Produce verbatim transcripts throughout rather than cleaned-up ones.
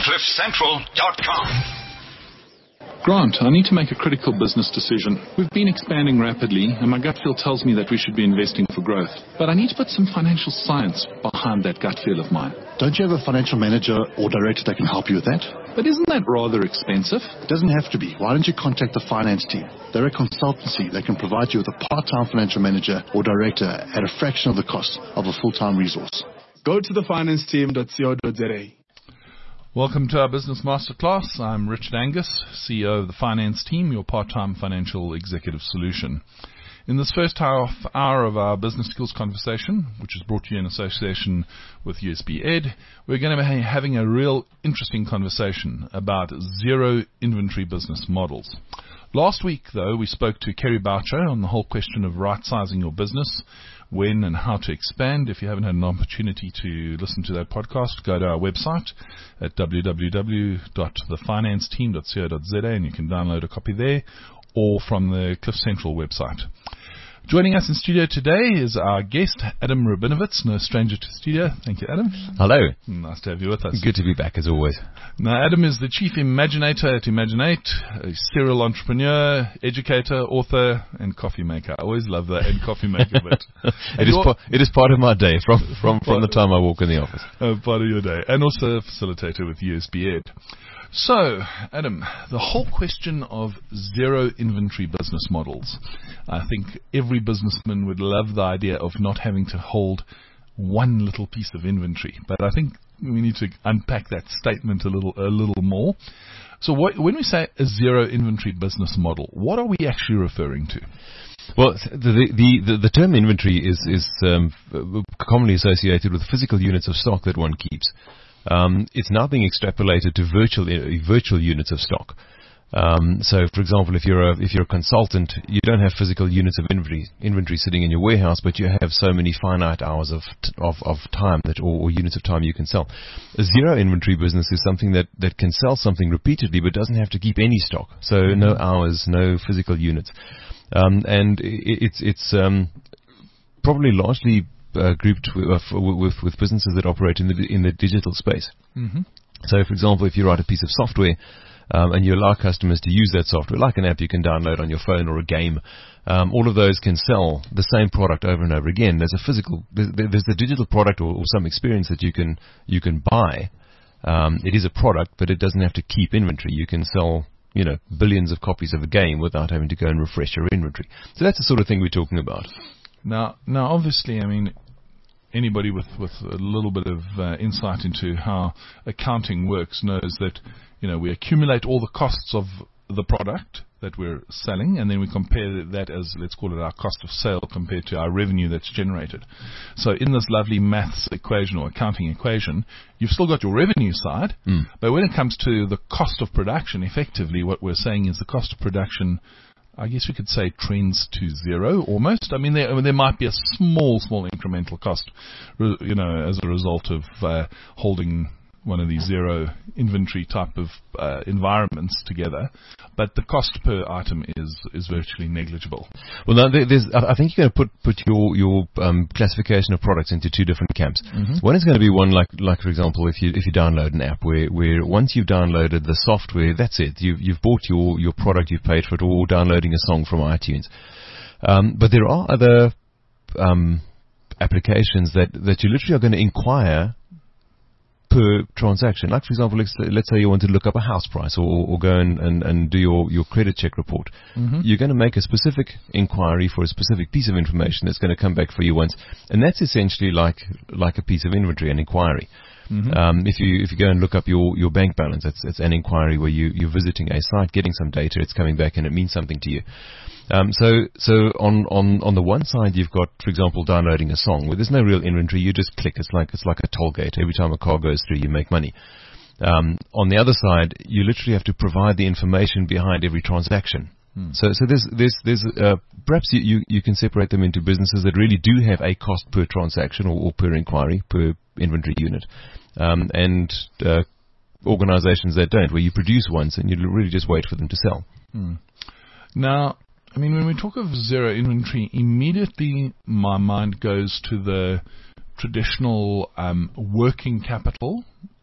cliff central dot com. Grant, I need to make a critical business decision. We've been expanding rapidly, and my gut feel tells me that we should be investing for growth. But I need to put some financial science behind that gut feel of mine. Don't you have a financial manager or director that can help you with that? But isn't that rather expensive? It doesn't have to be. Why don't you contact the finance team? They're a consultancy that can provide you with a part-time financial manager or director at a fraction of the cost of a full-time resource. Go to the finance team dot co dot za. Welcome to our Business Masterclass. I'm Richard Angus, C E O of the Finance Team, your part-time financial executive solution. In this first half hour of our business skills conversation, which is brought to you in association with U S B Ed, we're going to be having a real interesting conversation about zero inventory business models. Last week, though, we spoke to Kerry Boucher on the whole question of right-sizing your business, when and how to expand. If you haven't had an opportunity to listen to that podcast, go to our website at w w w dot the finance team dot co dot za and you can download a copy there or from the Cliff Central website. Joining us in studio today is our guest, Adam Rabinovitz, no stranger to studio. Thank you, Adam. Hello. Nice to have you with us. Good to be back, as always. Now, Adam is the Chief Imaginator at Imaginate, a serial entrepreneur, educator, author, and coffee maker. I always love that, and coffee maker bit. it, is pa- it is part of my day, from, from, from the time I walk in the office. Uh, part of your day. And also a facilitator with U S B Ed. So, Adam, the whole question of zero inventory business models. I think every businessman would love the idea of not having to hold one little piece of inventory. But I think we need to unpack that statement a little a little more. So what, when we say a zero inventory business model, what are we actually referring to? Well, the the, the, the term inventory is, is um, commonly associated with physical units of stock that one keeps. Um, it's now being extrapolated to virtual uh, virtual units of stock. Um, so, for example, if you're a if you're a consultant, you don't have physical units of inventory inventory sitting in your warehouse, but you have so many finite hours of of, of time that or, or units of time you can sell. A zero inventory business is something that, that can sell something repeatedly, but doesn't have to keep any stock. So, no hours, no physical units, um, and it, it's it's um, probably largely Uh, grouped with, uh, with with businesses that operate in the in the digital space. Mm-hmm. So, for example, if you write a piece of software um, and you allow customers to use that software, like an app you can download on your phone or a game, um, all of those can sell the same product over and over again. There's a physical, there's, there's a digital product or, or some experience that you can you can buy. Um, it is a product, but it doesn't have to keep inventory. You can sell, you know, billions of copies of a game without having to go and refresh your inventory. So that's the sort of thing we're talking about. Now, now, obviously, I mean, anybody with, with a little bit of uh, insight into how accounting works knows that, you know, we accumulate all the costs of the product that we're selling, and then we compare that as, let's call it our cost of sale compared to our revenue that's generated. So in this lovely maths equation or accounting equation, you've still got your revenue side, mm. but when it comes to the cost of production, effectively what we're saying is the cost of production, I guess we could say, trends to zero almost. I mean, there, I mean, there might be a small, small incremental cost, you know, as a result of uh, holding one of these zero inventory type of uh, environments together, but the cost per item is is virtually negligible. Well, now there's, I think you're going to put put your your um, classification of products into two different camps. Mm-hmm. One is going to be one like like for example, if you if you download an app where where once you've downloaded the software, that's it. You've you've bought your your product, you've paid for it, or downloading a song from iTunes. Um, but there are other um, applications that that you literally are going to inquire per transaction. Like, for example, let's, let's say you want to look up a house price or, or go and, and, and do your, your credit check report. Mm-hmm. You're going to make a specific inquiry for a specific piece of information that's going to come back for you once. And that's essentially like like a piece of inventory, an inquiry. Mm-hmm. Um, if you if you go and look up your, your bank balance, it's, it's an inquiry where you, you're visiting a site, getting some data, it's coming back and it means something to you. Um, so so on, on, on the one side you've got, for example, downloading a song where there's no real inventory. You just click. It's like it's like a toll gate. Every time a car goes through, you make money. Um, on the other side, you literally have to provide the information behind every transaction. Hmm. So so there's there's there's uh, perhaps you, you you can separate them into businesses that really do have a cost per transaction or, or per inquiry, per inventory unit, um, and uh, organizations that don't, where you produce once and you really just wait for them to sell. Hmm. Now, I mean, when we talk of zero inventory, immediately my mind goes to the traditional um, working capital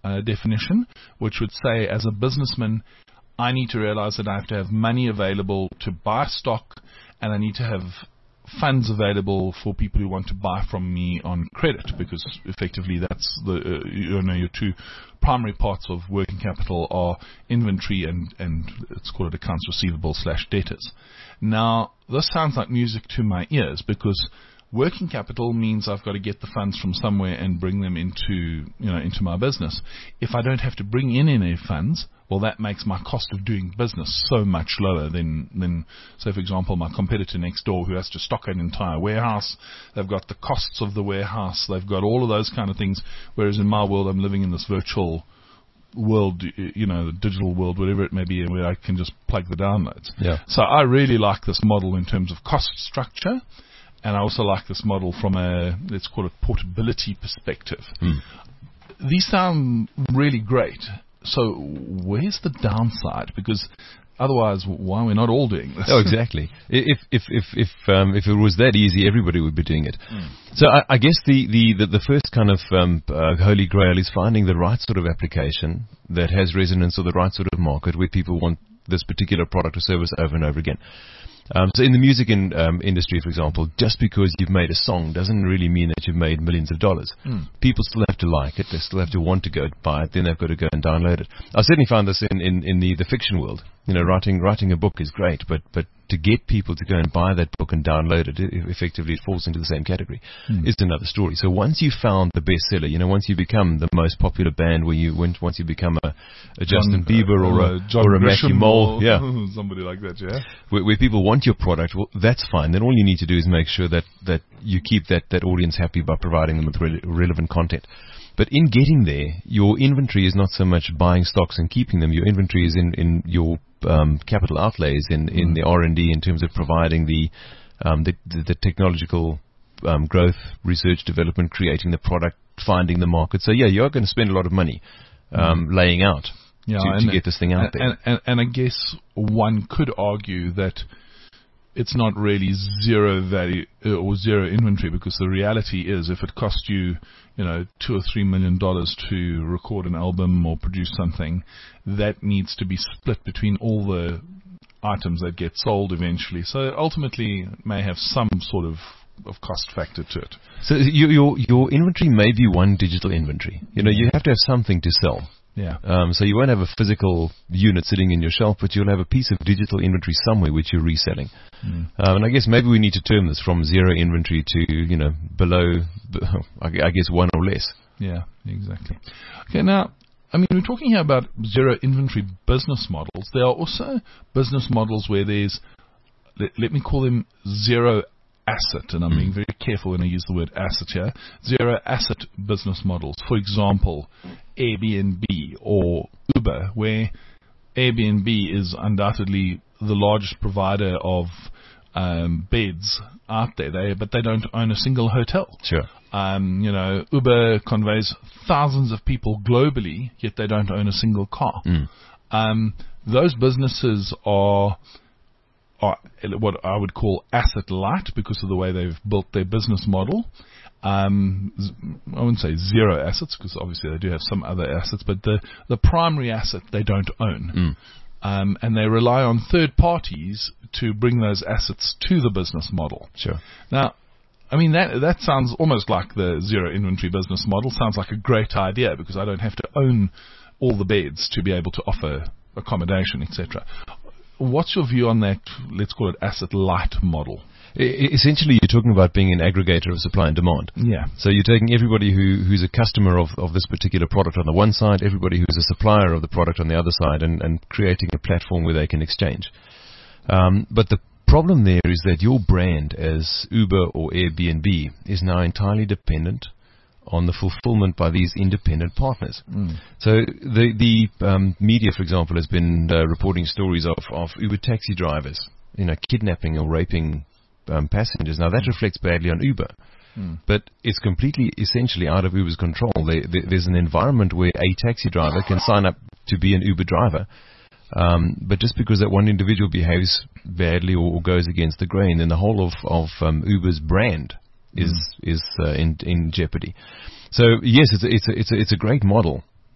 uh, definition, which would say, as a businessman, I need to realize that I have to have money available to buy stock, and I need to have funds available for people who want to buy from me on credit, because effectively that's the uh, you know your two primary parts of working capital are inventory and and let's call it accounts receivable slash debtors. Now this sounds like music to my ears, because working capital means I've got to get the funds from somewhere and bring them into you know into my business. If I don't have to bring in any funds, well, that makes my cost of doing business so much lower than, than, say, for example, my competitor next door who has to stock an entire warehouse. They've got the costs of the warehouse. They've got all of those kind of things, whereas in my world, I'm living in this virtual world, you know, the digital world, whatever it may be, where I can just plug the downloads. Yeah. So I really like this model in terms of cost structure, and I also like this model from a, let's call it, portability perspective. Mm. These sound really great. So where's the downside? Because otherwise, why are we not all doing this? Oh, exactly. If if if if um, if it was that easy, everybody would be doing it. Mm. So I, I guess the, the, the, the first kind of um, uh, holy grail is finding the right sort of application that has resonance, or the right sort of market where people want this particular product or service over and over again. Um, so in the music in, um, industry, for example, just because you've made a song doesn't really mean that you've made millions of dollars. Mm. People still have to like it. They still have to want to go buy it. Then they've got to go and download it. I certainly found this in, in, in the, the fiction world. You know, writing writing a book is great, but, but to get people to go and buy that book and download it, it effectively it falls into the same category. Mm. It's another story. So once you've found the bestseller, you know, once you become the most popular band, where you went, once you become a, a Justin John, Bieber or uh, a John or a Matthew Mole, or yeah, somebody like that, yeah. Where, where people want your product, well, that's fine. Then all you need to do is make sure that, that you keep that, that audience happy by providing them with re- relevant content. But in getting there, your inventory is not so much buying stocks and keeping them. Your inventory is in, in your um, capital outlays, in, in mm. the R and D, in terms of providing the um, the, the, the technological um, growth, research, development, creating the product, finding the market. So yeah, you are going to spend a lot of money um, mm. laying out yeah, to, to get this thing out and, there. And, and, and I guess one could argue that it's not really zero value uh, or zero inventory, because the reality is, if it cost you, you know, two or three million dollars to record an album or produce something, that needs to be split between all the items that get sold eventually. So ultimately, it may have some sort of of cost factor to it. So your your your inventory may be one digital inventory. You know, you have to have something to sell. Yeah. Um, so you won't have a physical unit sitting in your shelf, but you'll have a piece of digital inventory somewhere which you're reselling. Mm. Um, and I guess maybe we need to term this from zero inventory to, you know, below, I guess, one or less. Yeah, exactly. Okay, now, I mean, we're talking here about zero inventory business models. There are also business models where there's, let, let me call them zero asset, and I'm mm. being very careful when I use the word asset here, zero asset business models. For example, Airbnb or Uber, where Airbnb is undoubtedly the largest provider of um, beds out there, they, but they don't own a single hotel. Sure. Um, you know, Uber conveys thousands of people globally, yet they don't own a single car. Mm. Um, those businesses are are what I would call asset light because of the way they've built their business model. Um, I wouldn't say zero assets, because obviously they do have some other assets, but the, the primary asset they don't own. Mm. Um, and they rely on third parties to bring those assets to the business model. Sure. Now, I mean, that that sounds almost like the zero inventory business model. Sounds like a great idea, because I don't have to own all the beds to be able to offer accommodation, et cetera. What's your view on that, let's call it asset light model? Essentially, you're talking about being an aggregator of supply and demand. Yeah. So you're taking everybody who, who's a customer of, of this particular product on the one side, everybody who's a supplier of the product on the other side, and, and creating a platform where they can exchange. Um, but the problem there is that your brand as Uber or Airbnb is now entirely dependent on the fulfillment by these independent partners. Mm. So the the um, media, for example, has been uh, reporting stories of, of Uber taxi drivers, you know, kidnapping or raping um, passengers. Now that reflects badly on Uber, mm. but it's completely, essentially out of Uber's control. They, they, there's an environment where a taxi driver can sign up to be an Uber driver, um, but just because that one individual behaves badly or, or goes against the grain, then the whole of, of um, Uber's brand is mm. is uh, in in jeopardy. So yes, it's a, it's a, it's a, it's a great model,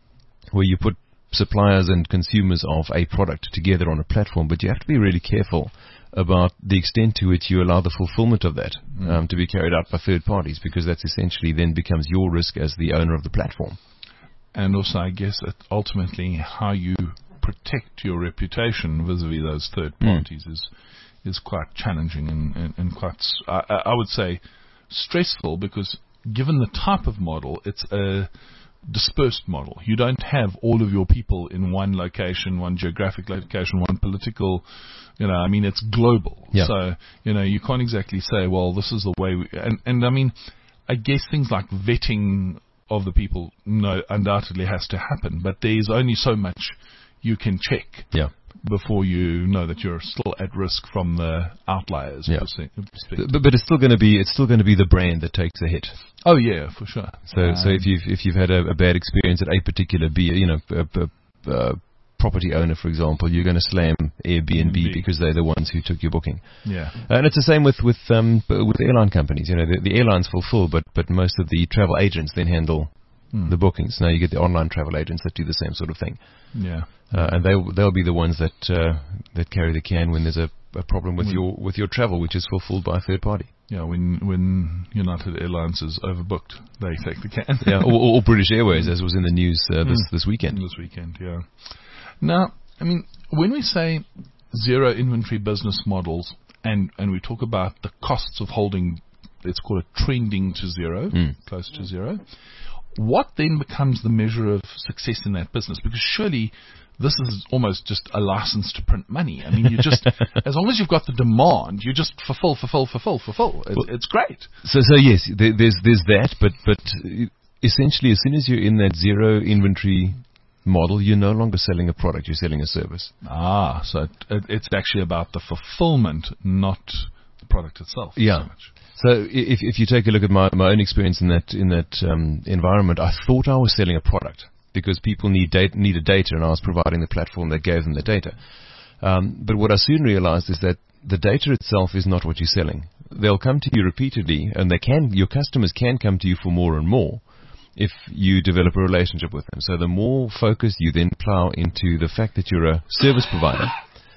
where you put suppliers and consumers of a product together on a platform, but you have to be really careful about the extent to which you allow the fulfillment of that mm. um, to be carried out by third parties, because that's essentially then becomes your risk as the owner of the platform. And also, I guess, it ultimately how you protect your reputation vis-a-vis those third parties mm. is is quite challenging and, and, and quite, I, I would say, stressful, because given the type of model, it's a dispersed model. You don't have all of your people in one location, one geographic location, one political, you know, I mean, it's global. Yeah. So, you know, you can't exactly say, well, this is the way we, and, and I mean, I guess things like vetting of the people, no, undoubtedly has to happen, but there's only so much you can check. Yeah. Before you know that you're still at risk from the outliers. Yeah. Perspective. But, but it's still going to be it's still going to be the brand that takes a hit. Oh yeah, for sure. So um, so if you've if you've had a, a bad experience at a particular be you know a, a, a property owner, for example, you're going to slam Airbnb B. because they're the ones who took your booking. Yeah. And it's the same with with um with airline companies. You know, the, the airlines fulfill, but but most of the travel agents then handle mm. the bookings. Now you get the online travel agents that do the same sort of thing. Yeah. Uh, and they'll they'll be the ones that uh, that carry the can when there's a, a problem with when your with your travel, which is fulfilled by a third party. Yeah, when when United Airlines is overbooked, they take the can. Yeah, or, or British Airways, as was in the news uh, this mm. this weekend. This weekend, yeah. Now, I mean, when we say zero inventory business models, and and we talk about the costs of holding, let's call it trending to zero, mm. close to zero, what then becomes the measure of success in that business? Because surely this is almost just a license to print money. I mean, you just, as long as you've got the demand, you just fulfill, fulfill, fulfill, fulfill. It, well, it's great. So, so yes, there, there's there's that, but but essentially, as soon as you're in that zero inventory model, you're no longer selling a product; you're selling a service. Ah, so it, it, it's actually about the fulfillment, not the product itself. Yeah. So much. So if if you take a look at my my own experience in that in that um, environment, I thought I was selling a product, because people need data, needed data, and I was providing the platform that gave them the data. Um, but what I soon realized is that the data itself is not what you're selling. They'll come to you repeatedly, and they can, your customers can come to you for more and more if you develop a relationship with them. So the more focus you then plow into the fact that you're a service provider,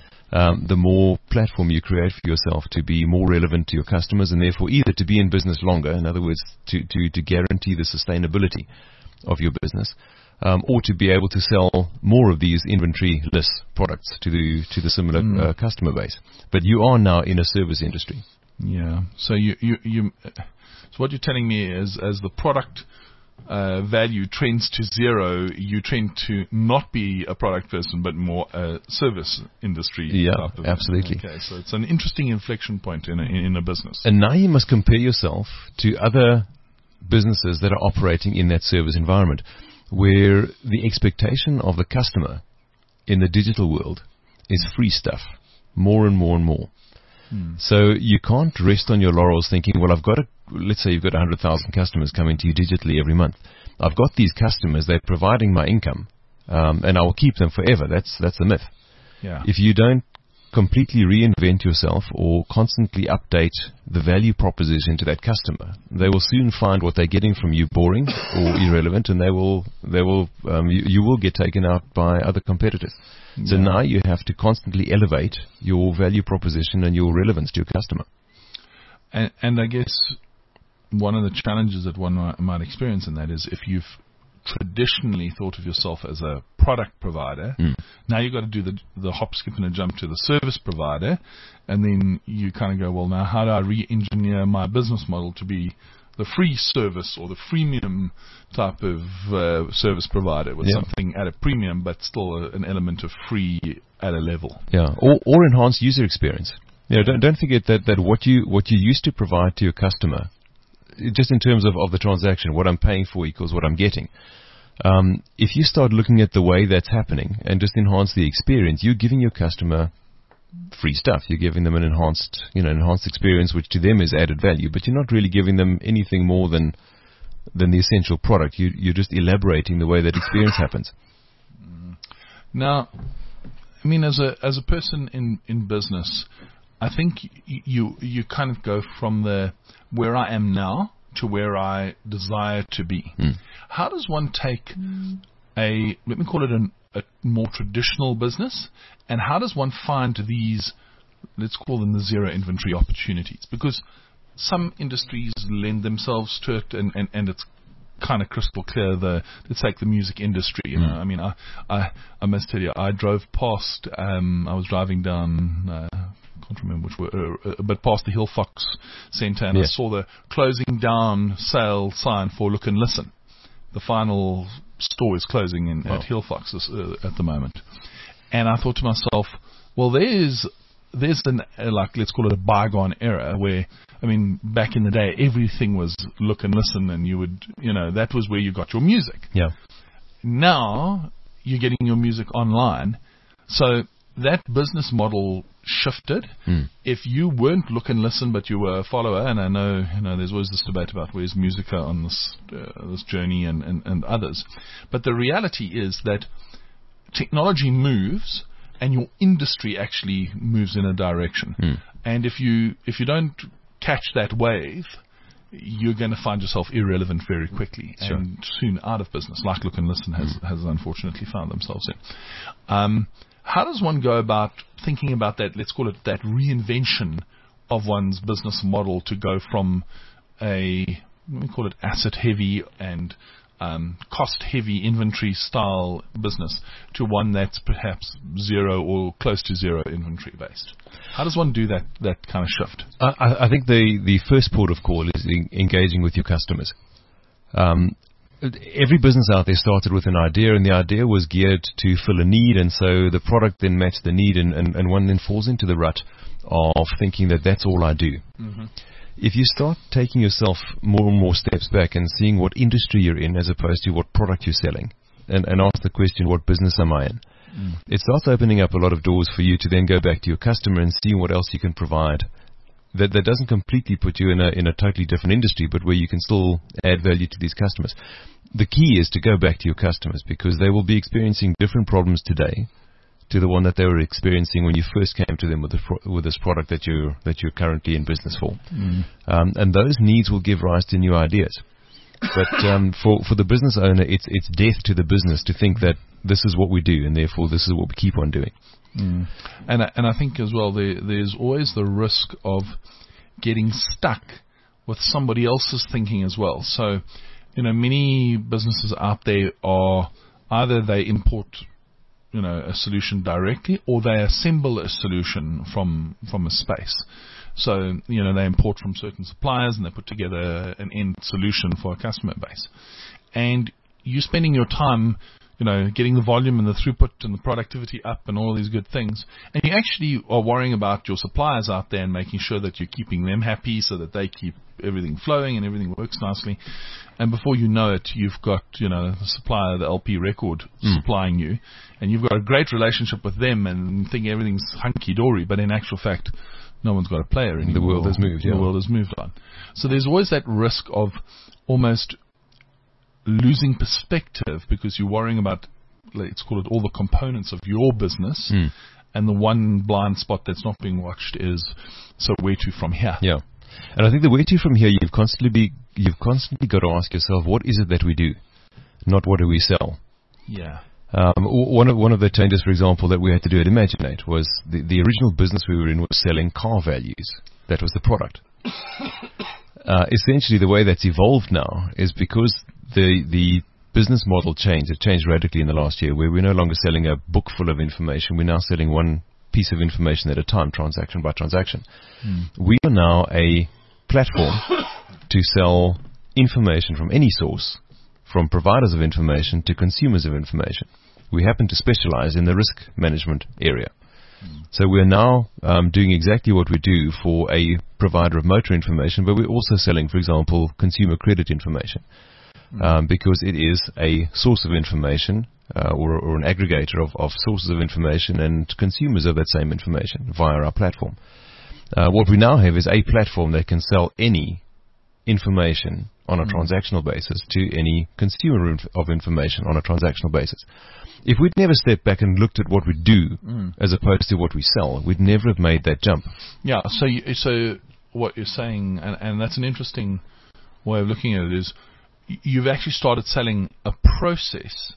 um, the more platform you create for yourself to be more relevant to your customers, and therefore either to be in business longer, in other words, to, to, to guarantee the sustainability of your business, Um, or to be able to sell more of these inventory-less products to the to the similar mm. uh, customer base. But you are now in a service industry. Yeah. So you you, you so what you're telling me is, as the product uh, value trends to zero, you trend to not be a product person, but more a service industry. Yeah, type of, absolutely. Okay. So it's an interesting inflection point in a, in a business. And now you must compare yourself to other businesses that are operating in that service environment, where the expectation of the customer in the digital world is free stuff, more and more and more. Hmm. So you can't rest on your laurels thinking, well, I've got a, let's say you've got one hundred thousand customers coming to you digitally every month. I've got these customers, they're providing my income, um, and I will keep them forever. That's that's the myth. Yeah. If you don't completely reinvent yourself or constantly update the value proposition to that customer, they will soon find what they're getting from you boring or irrelevant, and they will they will um, you, you will get taken out by other competitors. Yeah. So now you have to constantly elevate your value proposition and your relevance to your customer. And, and I guess one of the challenges that one might, might experience in that is, if you've traditionally thought of yourself as a product provider, mm. now you've got to do the the hop, skip, and a jump to the service provider, and then you kind of go, well, now how do I re-engineer my business model to be the free service or the freemium type of uh, service provider with yeah. something at a premium, but still a, an element of free at a level. Yeah, or or enhanced user experience. You know, don't don't forget that that what you what you used to provide to your customer, just in terms of, of the transaction, what I'm paying for equals what I'm getting. Um, if you start looking at the way that's happening and just enhance the experience, you're giving your customer free stuff. You're giving them an enhanced, you know, enhanced experience, which to them is added value, but you're not really giving them anything more than than the essential product. You, you're just elaborating the way that experience happens. Now, I mean, as a as a person in, in business, I think you you kind of go from the where I am now to where I desire to be. Mm. How does one take a, let me call it an, a more traditional business? And how does one find these, let's call them the zero inventory opportunities? Because some industries lend themselves to it, and, and, and it's kind of crystal clear. The let's take the music industry. You know, mm. I mean, I, I I must tell you, I drove past. Um, I was driving down. Uh, I can't remember which were, uh, uh, but past the Hillfox Centre, and yeah. I saw the closing down sale sign for Look and Listen. The final store is closing in wow. at Hillfox uh, at the moment, and I thought to myself, well, there's there's an uh, like let's call it a bygone era where. I mean, back in the day, everything was Look and Listen, and you would, you know, that was where you got your music. Yeah. Now, you're getting your music online. So, that business model shifted. Mm. If you weren't Look and Listen, but you were a follower, and I know, you know, there's always this debate about where's Musica on this, uh, this journey and, and, and others. But the reality is that technology moves, and your industry actually moves in a direction. Mm. And if you, if you don't catch that wave, you're going to find yourself irrelevant very quickly sure. and soon out of business, like Look and Listen has, mm. has unfortunately found themselves in. Um, how does one go about thinking about that, let's call it that reinvention of one's business model to go from a, let me call it asset-heavy and um, cost-heavy inventory-style business to one that's perhaps zero or close to zero inventory-based? How does one do that, that kind of shift? I, I think the, the first port of call is in, engaging with your customers. Um, every business out there started with an idea, and the idea was geared to fill a need, and so the product then matched the need, and, and, and one then falls into the rut of thinking that that's all I do. Mm-hmm. If you start taking yourself more and more steps back and seeing what industry you're in as opposed to what product you're selling, and, and ask the question, what business am I in? Mm. It starts opening up a lot of doors for you to then go back to your customer and see what else you can provide. That that doesn't completely put you in a in a totally different industry, but where you can still add value to these customers. The key is to go back to your customers, because they will be experiencing different problems today to the one that they were experiencing when you first came to them with the pro- with this product that you're that you're currently in business for. Mm. Um, and those needs will give rise to new ideas. But um, for for the business owner, it's it's death to the business to think that this is what we do, and therefore this is what we keep on doing. Mm. And I, and I think as well there there's always the risk of getting stuck with somebody else's thinking as well. So, you know, many businesses out there are either they import, you know, a solution directly, or they assemble a solution from from a space. So, you know, they import from certain suppliers and they put together an end solution for a customer base. And you're spending your time, you know, getting the volume and the throughput and the productivity up and all these good things. And you actually are worrying about your suppliers out there and making sure that you're keeping them happy so that they keep everything flowing and everything works nicely. And before you know it, you've got, you know, the supplier, the L P record mm. supplying you, and you've got a great relationship with them and think everything's hunky-dory, but in actual fact, no one's got a player anymore. The world has moved, yeah. The world has moved on. So there's always that risk of almost losing perspective because you're worrying about, let's call it, all the components of your business, mm. and the one blind spot that's not being watched is, so where to from here? Yeah. And I think the way to from here, you've constantly be, you've constantly got to ask yourself, what is it that we do, not what do we sell? Yeah. Um, one of one of the changes, for example, that we had to do at Imaginate was the, the original business we were in was selling car values. That was the product. uh, essentially, the way that's evolved now is because the the business model changed. It changed radically in the last year, where we're no longer selling a book full of information. We're now selling one piece of information at a time, transaction by transaction. Mm. We are now a platform to sell information from any source, from providers of information to consumers of information. We happen to specialize in the risk management area. Mm. So we're now um, doing exactly what we do for a provider of motor information, but we're also selling, for example, consumer credit information, mm. um, because it is a source of information uh, or, or an aggregator of, of sources of information and consumers of that same information via our platform. Uh, what we now have is a platform that can sell any information on a mm. transactional basis to any consumer inf- of information on a transactional basis. If we'd never stepped back and looked at what we do mm. as opposed to what we sell, we'd never have made that jump. Yeah, so you, so what you're saying, and, and that's an interesting way of looking at it, is you've actually started selling a process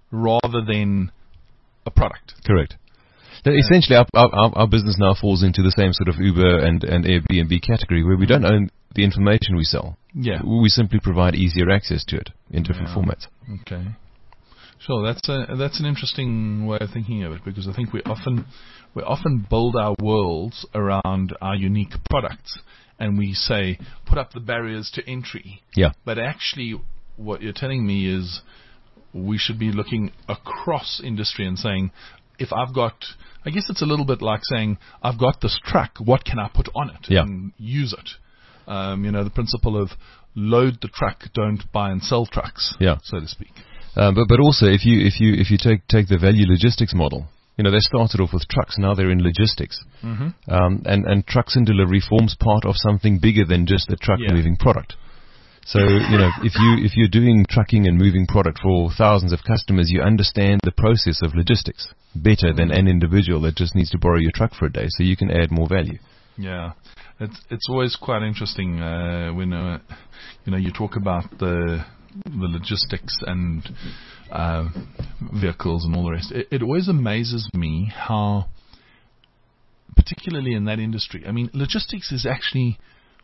rather than a product. Correct. So essentially, our, our, our business now falls into the same sort of Uber and, and Airbnb category where we don't own the information we sell. Yeah. We simply provide easier access to it in different Yeah. formats. Okay. Sure, that's a that's an interesting way of thinking of it, because I think we often we often build our worlds around our unique products, and we say put up the barriers to entry. Yeah. But actually, what you're telling me is we should be looking across industry and saying, if I've got, I guess it's a little bit like saying, I've got this truck, what can I put on it Yeah. and use it? Um, you know, the principle of load the truck, don't buy and sell trucks, Yeah. so to speak. Uh, but but also if you if you if you take take the value logistics model, you know, they started off with trucks, now they're in logistics, Mm-hmm. um, and and trucks and delivery forms part of something bigger than just a truck Yeah. moving product. So you know, if you if you're doing trucking and moving product for thousands of customers, you understand the process of logistics better than an individual that just needs to borrow your truck for a day. So you can add more value. Yeah, it's it's always quite interesting uh, when uh, you know you talk about the the logistics and uh, vehicles and all the rest. It, it always amazes me how, particularly in that industry, I mean, logistics is actually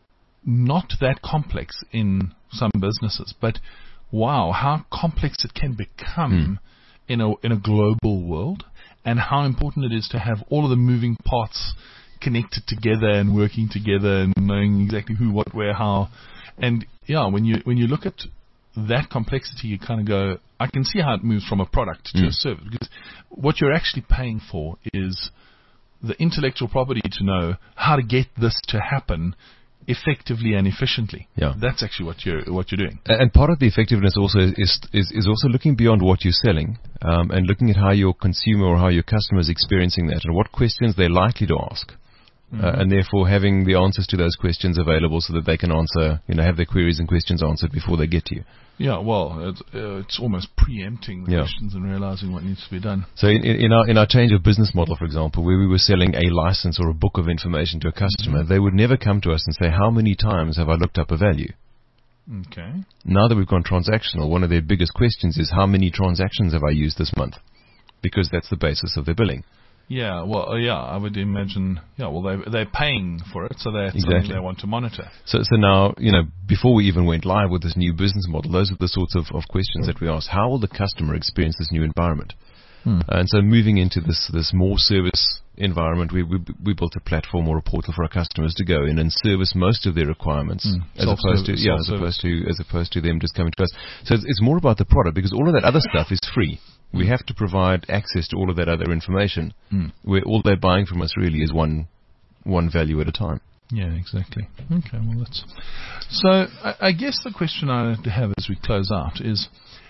not that complex in some businesses, but wow, how complex it can become mm. in a in a global world, and how important it is to have all of the moving parts connected together and working together and knowing exactly who, what, where, how. And yeah, when you when you look at that complexity, you kind of go, I can see how it moves from a product to Mm. a service, because what you're actually paying for is the intellectual property to know how to get this to happen effectively and efficiently. Yeah. That's actually what you're what you're doing. And part of the effectiveness also is is, is also looking beyond what you're selling, um, and looking at how your consumer or how your customer is experiencing that, and what questions they're likely to ask. Mm-hmm. Uh, and therefore having the answers to those questions available so that they can answer, you know, have their queries and questions answered before they get to you. Yeah, well, it's, uh, it's almost preempting the Yeah. questions and realizing what needs to be done. So in, in our in our change of business model, for example, where we were selling a license or a book of information to a customer, Mm-hmm. they would never come to us and say, how many times have I looked up a value? Okay. Now that we've gone transactional, one of their biggest questions is, how many transactions have I used this month? Because that's the basis of their billing. Yeah, well, uh, yeah, I would imagine, yeah, well, they, they're paying for it, so that's Exactly. something they want to monitor. So, so now, you know, before we even went live with this new business model, those are the sorts of, of questions that we ask. How will the customer experience this new environment? Hmm. And so moving into this, this more service environment, we, we, we built a platform or a portal for our customers to go in and service most of their requirements, Hmm. as opposed to, yeah, as opposed to, as opposed to them just coming to us. So it's, it's more about the product, because all of that other stuff is free. We have to provide access to all of that other information, Hmm. where all they're buying from us really is one, one value at a time. Yeah, exactly. Okay, well, that's... So, I, I guess the question I have as we close out is,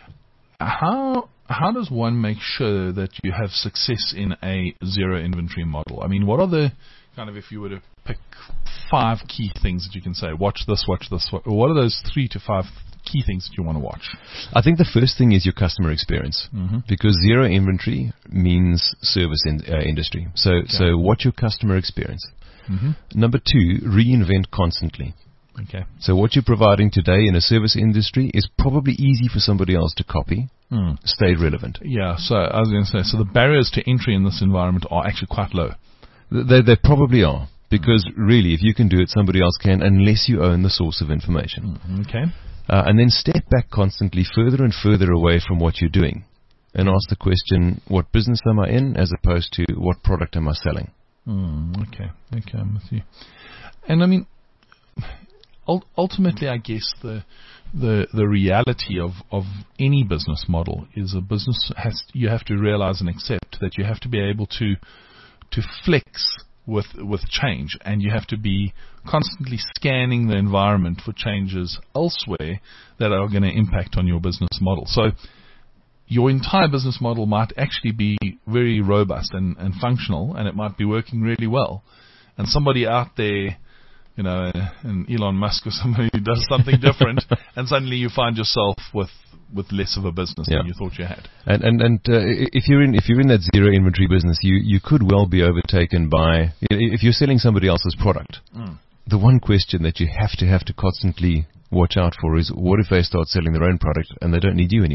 how how does one make sure that you have success in a zero inventory model? I mean, what are the, kind of, if you were to pick five key things that you can say, watch this, watch this, what, what are those three to five key things that you want to watch? I think the first thing is your customer experience, Mm-hmm. because zero inventory means service in, uh, industry. So, so what's your customer experience? Mm-hmm. Number two, reinvent constantly. Okay. So what you're providing today in a service industry is probably easy for somebody else to copy. Mm. Stay relevant. Yeah, so I was going to say, so the barriers to entry in this environment are actually quite low. They, they probably are, because really, if you can do it, somebody else can, unless you own the source of information. Mm, okay. Uh, and then step back constantly further and further away from what you're doing, and ask the question, what business am I in, as opposed to what product am I selling? Mm, okay, okay, I'm with you. And I mean, ul- ultimately, I guess the the the reality of, of any business model is a business has you have to realize and accept that you have to be able to to flex with with change, and you have to be constantly scanning the environment for changes elsewhere that are going to impact on your business model. So your entire business model might actually be very robust and, and functional, and it might be working really well. And somebody out there, you know, an Elon Musk or somebody who does something different, and suddenly you find yourself with, with less of a business Yeah. than you thought you had. And and and uh, i- if you're in if you're in that zero inventory business, you you could well be overtaken by, i- if you're selling somebody else's product. Mm. The one question that you have to have to constantly watch out for is, what if they start selling their own product and they don't need you anymore?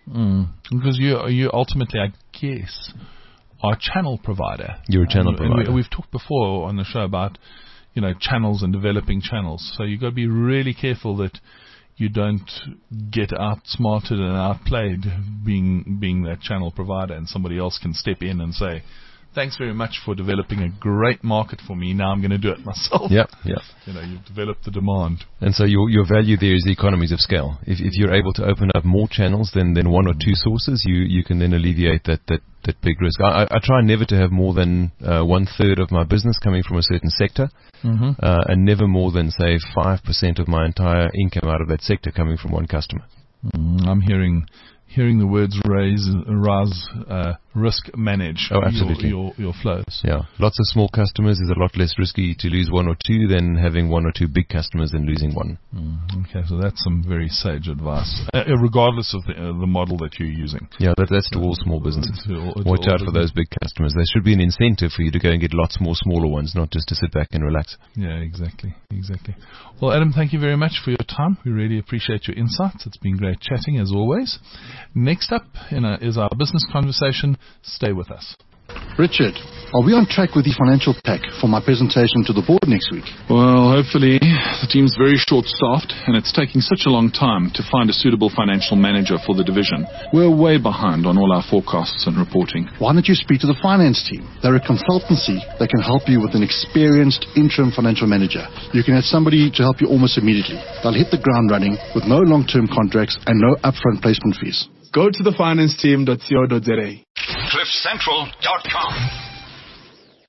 Mm. Because you, you ultimately, I guess, are a channel provider. You're a channel and, provider. And we, we've talked before on the show about, you know, channels and developing channels. So you've got to be really careful that you don't get outsmarted and outplayed being being that channel provider, and somebody else can step in and say, thanks very much for developing a great market for me. Now I'm going to do it myself. Yeah, yeah. You know, you've developed the demand. And so your your value there is the economies of scale. If if you're able to open up more channels than, than one or two sources, you, you can then alleviate that, that, that big risk. I, I try never to have more than uh, one third of my business coming from a certain sector, mm-hmm. uh, and never more than, say, five percent of my entire income out of that sector coming from one customer. Mm, I'm hearing... Hearing the words raise, rise, uh, risk manage oh, absolutely. Your, your, your flows. Yeah, lots of small customers is a lot less risky to lose one or two than having one or two big customers and losing one. Mm, okay, so that's some very sage advice, uh, regardless of the, uh, the model that you're using. Yeah, that, that's to all small businesses. To all, to Watch out for business. those big customers. There should be an incentive for you to go and get lots more smaller ones, not just to sit back and relax. Yeah, exactly, exactly. Well, Adam, thank you very much for your time. We really appreciate your insights. It's been great chatting as always. Next up in a, is our business conversation. Stay with us. Richard, are we on track with the financial pack for my presentation to the board next week? Well, hopefully. The team's very short-staffed, and it's taking such a long time to find a suitable financial manager for the division. We're way behind on all our forecasts and reporting. Why don't you speak to the finance team? They're a consultancy that can help you with an experienced interim financial manager. You can have somebody to help you almost immediately. They'll hit the ground running with no long-term contracts and no upfront placement fees. Go to the finance team dot co dot za. cliff central dot com